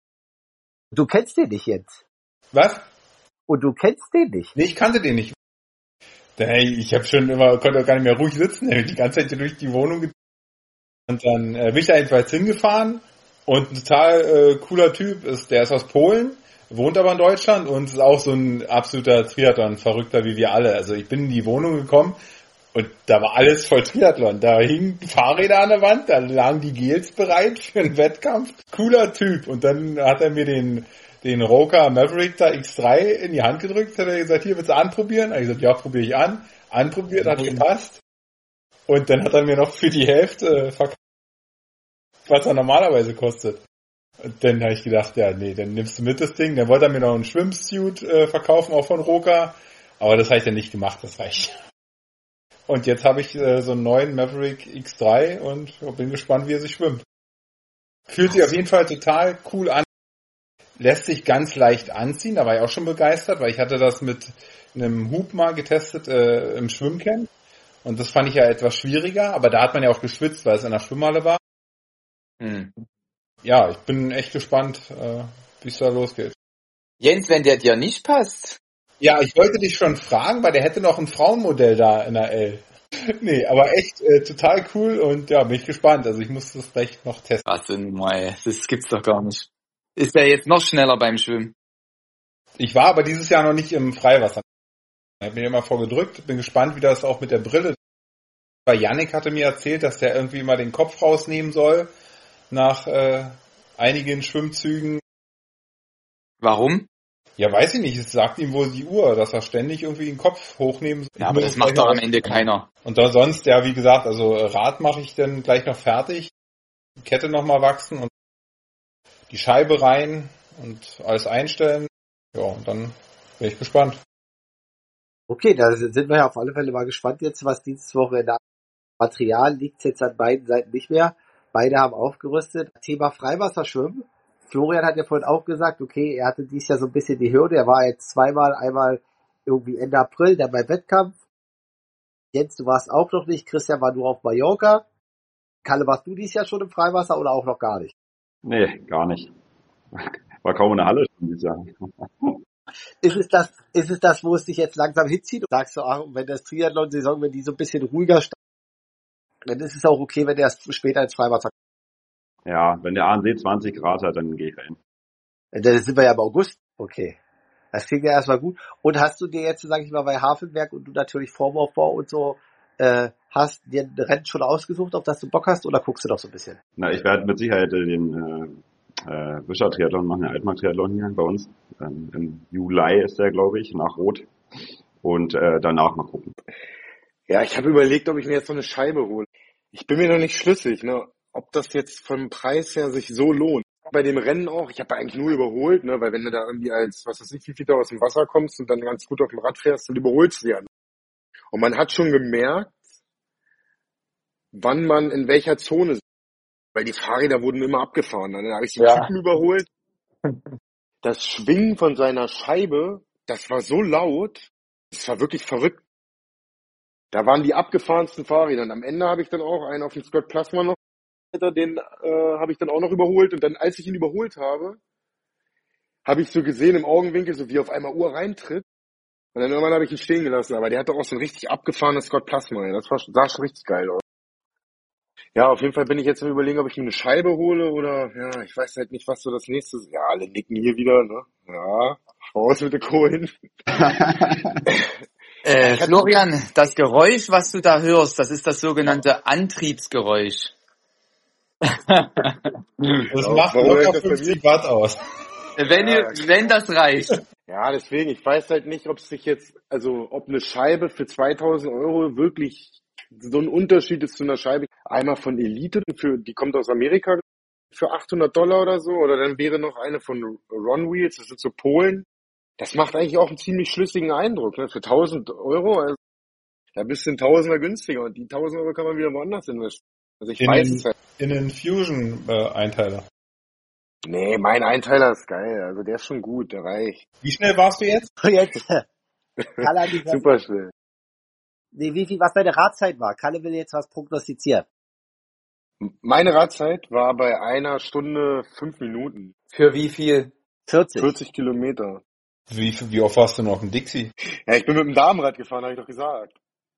Du kennst den nicht jetzt. Was? Und du kennst den nicht. Nee, ich kannte den nicht. Hey, ich habe schon konnte auch gar nicht mehr ruhig sitzen, die ganze Zeit durch die Wohnung. Und dann bin ich da jedenfalls hingefahren und ein total cooler Typ der ist aus Polen, wohnt aber in Deutschland und ist auch so ein absoluter Triathlon-Verrückter wie wir alle. Also ich bin in die Wohnung gekommen und da war alles voll Triathlon. Da hingen Fahrräder an der Wand, da lagen die Gels bereit für einen Wettkampf. Cooler Typ. Und dann hat er mir den Roka Maverick da X3 in die Hand gedrückt, hat er gesagt, hier, willst du anprobieren? Habe ich gesagt, ja, probiere ich an. Anprobiert, hat gepasst. Und dann hat er mir noch für die Hälfte verkauft, was er normalerweise kostet. Und dann habe ich gedacht, ja, nee, dann nimmst du mit das Ding. Dann wollte er mir noch einen Schwimmsuit verkaufen, auch von Roka. Aber das habe ich dann nicht gemacht, das reicht. Und jetzt habe ich so einen neuen Maverick X3 und bin gespannt, wie er sich schwimmt. Fühlt sich auf jeden Fall total cool an. Lässt sich ganz leicht anziehen, da war ich auch schon begeistert, weil ich hatte das mit einem Hub mal getestet im Schwimmcamp. Und das fand ich ja etwas schwieriger, aber da hat man ja auch geschwitzt, weil es in der Schwimmhalle war. Ja, ich bin echt gespannt, wie es da losgeht. Jens, wenn der dir nicht passt. Ja, ich wollte dich schon fragen, weil der hätte noch ein Frauenmodell da in der L. Nee, aber echt total cool und ja, bin ich gespannt. Also ich muss das vielleicht noch testen. Was denn mal? Das gibt's doch gar nicht. Ist der jetzt noch schneller beim Schwimmen? Ich war aber dieses Jahr noch nicht im Freiwasser. Ich habe mir immer vorgedrückt, bin gespannt, wie das auch mit der Brille. Weil Yannick hatte mir erzählt, dass der irgendwie mal den Kopf rausnehmen soll nach einigen Schwimmzügen. Warum? Ja, weiß ich nicht. Es sagt ihm wohl die Uhr, dass er ständig irgendwie den Kopf hochnehmen soll. Ja, aber das macht doch am Ende keiner. Und dann sonst, ja, wie gesagt, also Rad mache ich dann gleich noch fertig. Die Kette nochmal wachsen und die Scheibe rein und alles einstellen. Ja, und dann bin ich gespannt. Okay, da sind wir ja auf alle Fälle mal gespannt jetzt, was dieses Wochenende Material liegt jetzt an beiden Seiten nicht mehr. Beide haben aufgerüstet. Thema Freiwasserschwimmen. Florian hat ja vorhin auch gesagt, okay, er hatte dieses Jahr so ein bisschen die Hürde. Er war jetzt zweimal, einmal irgendwie Ende April, dann beim Wettkampf. Jens, du warst auch noch nicht. Christian war nur auf Mallorca. Kalle, warst du dieses Jahr schon im Freiwasser oder auch noch gar nicht? Nee, gar nicht. War kaum in der Halle schon dieses Jahr. Ist es das, wo es dich jetzt langsam hinzieht? Und sagst du, ach, wenn das Triathlon-Saison, wenn die so ein bisschen ruhiger startet, dann ist es auch okay, wenn der erst später ins Freiwasser kommt. Ja, wenn der ANC 20 Grad hat, dann gehe ich rein. Dann sind wir ja im August. Okay. Das klingt ja erstmal gut. Und hast du dir jetzt, sag ich mal, bei Hafenberg und du natürlich Formaufbau und so, hast dir ein Rennen schon ausgesucht, auf das du Bock hast, oder guckst du noch so ein bisschen? Na, ich werde mit Sicherheit den Wischer-Triathlon machen, den Altmark-Triathlon hier bei uns. Im Juli ist der, glaube ich, nach Rot. Und danach mal gucken. Ja, ich habe überlegt, ob ich mir jetzt so eine Scheibe hole. Ich bin mir noch nicht schlüssig, ne, ob das jetzt vom Preis her sich so lohnt. Bei dem Rennen auch, ich habe eigentlich nur überholt, ne, weil wenn du da irgendwie als, was weiß ich, wie viel da aus dem Wasser kommst und dann ganz gut auf dem Rad fährst, dann überholst du ja. Und man hat schon gemerkt, wann man in welcher Zone ist. Weil die Fahrräder wurden immer abgefahren. Dann habe ich den Ja. Typen überholt. Das Schwingen von seiner Scheibe, das war so laut, das war wirklich verrückt. Da waren die abgefahrensten Fahrräder. Und am Ende habe ich dann auch einen auf dem Scott Plasma noch, den habe ich dann auch noch überholt. Und dann, als ich ihn überholt habe, habe ich so gesehen im Augenwinkel, so wie auf einmal Uhr reintritt. Und dann irgendwann habe ich ihn stehen gelassen. Aber der hatte auch so ein richtig abgefahrenes Scott Plasma. Das sah schon richtig geil aus. Ja, auf jeden Fall bin ich jetzt am Überlegen, ob ich mir eine Scheibe hole oder, ja, ich weiß halt nicht, was so das nächste ist. Ja, alle nicken hier wieder, ne? Ja, raus mit der Kohlen. Florian, das Geräusch, was du da hörst, das ist das sogenannte Antriebsgeräusch. Das Ja, macht warum locker ist das bei mir? 50 Watt aus. Wenn das reicht. Ja, deswegen, ich weiß halt nicht, ob es sich jetzt, also ob eine Scheibe für 2.000 € wirklich so ein Unterschied ist zu einer Scheibe. Einmal von Elite, die kommt aus Amerika für $800 oder so, oder dann wäre noch eine von Ron Wheels, das sind so Polen. Das macht eigentlich auch einen ziemlich schlüssigen Eindruck, ne? Für 1.000 €, also, da bist du ein Tausender günstiger und die 1.000 € kann man wieder woanders investieren. Also ich weiß es halt. In den Fusion-Einteiler. Nee, mein Einteiler ist geil, also der ist schon gut, der reicht. Wie schnell warst du jetzt? Jetzt, Kalle hat gesagt, Super schnell. was deine Radzeit war. Kalle will jetzt was prognostizieren. Meine Radzeit war bei 1 Stunde 5 Minuten. Für wie viel? 40. 40 Kilometer. Wie oft warst du noch im Dixie? Ja, ich bin mit dem Damenrad gefahren, habe ich doch gesagt.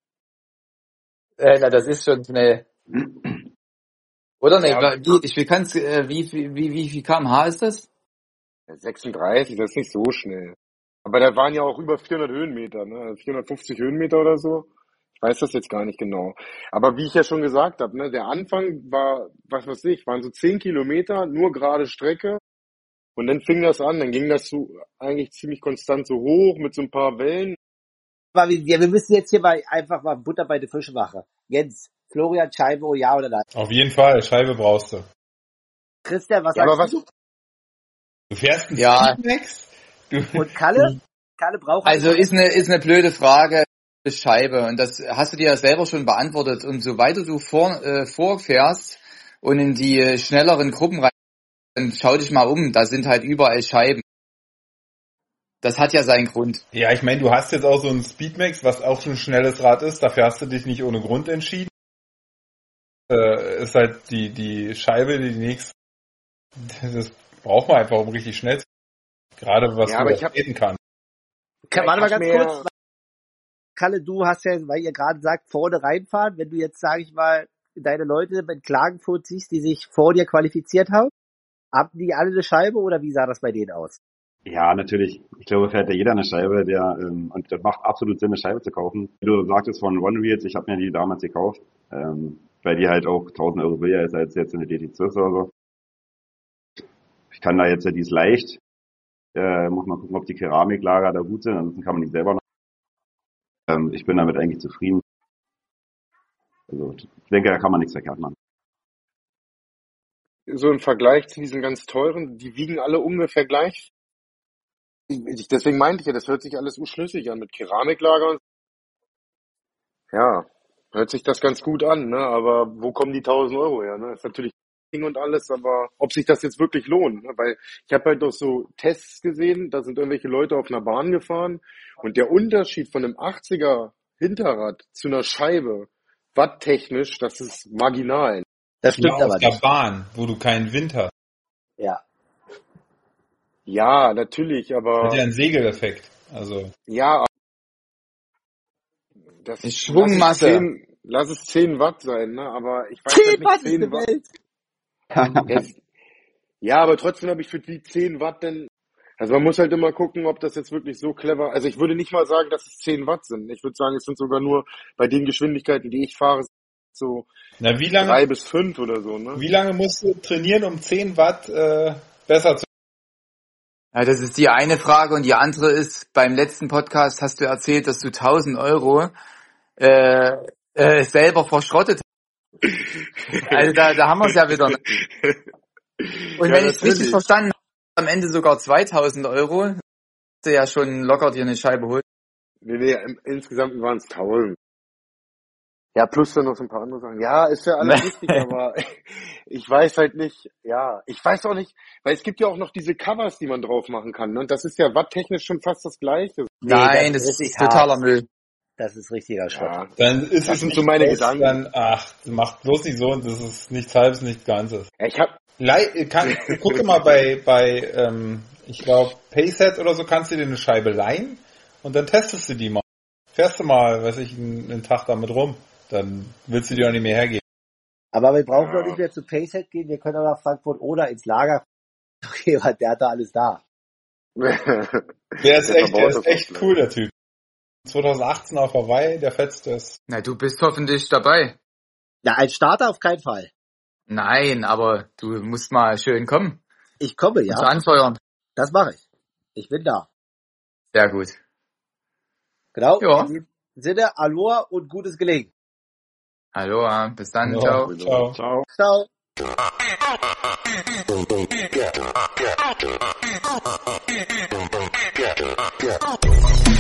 Na, das ist schon schnell. Oder ne? Ja. Wie viel km/h ist das? 36, das ist nicht so schnell. Aber da waren ja auch über 400 Höhenmeter, ne? 450 Höhenmeter oder so. Ich weiß das jetzt gar nicht genau. Aber wie ich ja schon gesagt habe, ne, der Anfang war, was weiß ich, waren so 10 Kilometer, nur gerade Strecke. Und dann fing das an, dann ging das so eigentlich ziemlich konstant so hoch mit so ein paar Wellen. Aber wir müssen jetzt hier mal einfach mal Butter bei den Fische machen. Jens, Florian, Scheibe, oh ja oder nein? Auf jeden Fall, Scheibe brauchst du. Christian, was Ja, aber sagst was, du? Du fährst einen Ja. Speedmax? Und Kalle? Kalle braucht Also ist eine blöde Frage. Scheibe. Und das hast du dir ja selber schon beantwortet. Und so weiter du vorfährst und in die schnelleren Gruppen rein, dann schau dich mal um. Da sind halt überall Scheiben. Das hat ja seinen Grund. Ja, ich meine, du hast jetzt auch so einen Speedmax, was auch schon ein schnelles Rad ist. Dafür hast du dich nicht ohne Grund entschieden. Ist halt die Scheibe, die nächste. Das braucht man einfach, um richtig schnell zu sein. Gerade was Ja, du aber ich auch reden kannst. Warte mal ich hab ganz mir- kurz. Kalle, du hast ja, weil ihr gerade sagt, vorne reinfahren, wenn du jetzt, sage ich mal, deine Leute mit Klagenfurt siehst, die sich vor dir qualifiziert haben, haben die alle eine Scheibe oder wie sah das bei denen aus? Ja, natürlich. Ich glaube, fährt ja jeder eine Scheibe, und das macht absolut Sinn, eine Scheibe zu kaufen. Wie du sagtest von One Wheels, ich habe mir die damals gekauft, weil die halt auch 1.000 € billiger ist als jetzt eine DT12 oder so. Ich kann da jetzt, die ist leicht, muss man gucken, ob die Keramiklager da gut sind, ansonsten kann man die selber noch. Ich bin damit eigentlich zufrieden. Also ich denke, da kann man nichts verkehrt machen. so im Vergleich zu diesen ganz teuren, die wiegen alle ungefähr gleich. Deswegen meinte ich ja, das hört sich alles unschlüssig an mit Keramiklager. Ja, hört sich das ganz gut an, ne? Aber wo kommen die 1.000 € her? Ne? Ist natürlich Ding und alles, aber ob sich das jetzt wirklich lohnt, ne? Weil ich habe halt auch so Tests gesehen, da sind irgendwelche Leute auf einer Bahn gefahren und der Unterschied von einem 80er Hinterrad zu einer Scheibe, watttechnisch, das ist marginal. Das stimmt Ja, aber auf der nicht. Bahn, wo du keinen Wind hast. Ja. Ja, natürlich, aber Hat ja einen Segeleffekt. Also, ja, das Die Schwungmasse. Lass es 10 Watt sein, ne? Aber ich weiß 10 halt Watt nicht, ist 10 eine Watt. Welt. Ja, aber trotzdem habe ich für die 10 Watt denn, also man muss halt immer gucken, ob das jetzt wirklich so clever, also ich würde nicht mal sagen, dass es 10 Watt sind. Ich würde sagen, es sind sogar nur bei den Geschwindigkeiten, die ich fahre, so na, wie 3 lange bis 5 oder so, ne? musst du trainieren, um 10 Watt besser zu? Ja, das ist die eine Frage und die andere ist, beim letzten Podcast hast du erzählt, dass du 1.000 € selber verschrottet. Also da haben wir es ja wieder. Ne? Und Ja, wenn ich es richtig natürlich. verstanden habe, am Ende sogar 2.000 €, du ja schon locker dir eine Scheibe holen. Nee, insgesamt waren es 1.000. Ja, plus dann noch so ein paar andere Sachen. Ja, ist ja alles richtig, aber ich weiß halt nicht, ja, ich weiß auch nicht, weil es gibt ja auch noch diese Covers, die man drauf machen kann. Ne? Und das ist ja watttechnisch schon fast das Gleiche. Nein, das ist richtig totaler hart. Müll. Das ist richtiger Schrott. Ja, Dann ist Das es sind nicht so meine groß, Gedanken. dann, macht bloß nicht so und das ist nichts Halbes, nichts Ganzes. ja ich hab, Gucke mal bei ich glaube, Payset oder so kannst du dir eine Scheibe leihen und dann testest du die mal. Fährst du mal, weiß ich, einen Tag damit rum, dann willst du die auch nicht mehr hergeben. Aber wir brauchen Ja. doch nicht mehr zu Payset gehen, wir können auch nach Frankfurt oder ins Lager. Okay, weil der hat da alles da. Der ist verbaut das echt auch cool, der Typ. 2018 auf Hawaii, der fetzt ist. Na, du bist hoffentlich dabei. Ja, als Starter auf keinen Fall. Nein, aber du musst mal schön kommen. Ich komme, Ja. ja. Anfeuern. Das mache ich. Ich bin da. Sehr gut. Genau. Ja. In diesem Sinne, Aloha und gutes Gelegen. Hallo, bis dann, Ja. ciao. Ciao. Ciao. Ciao.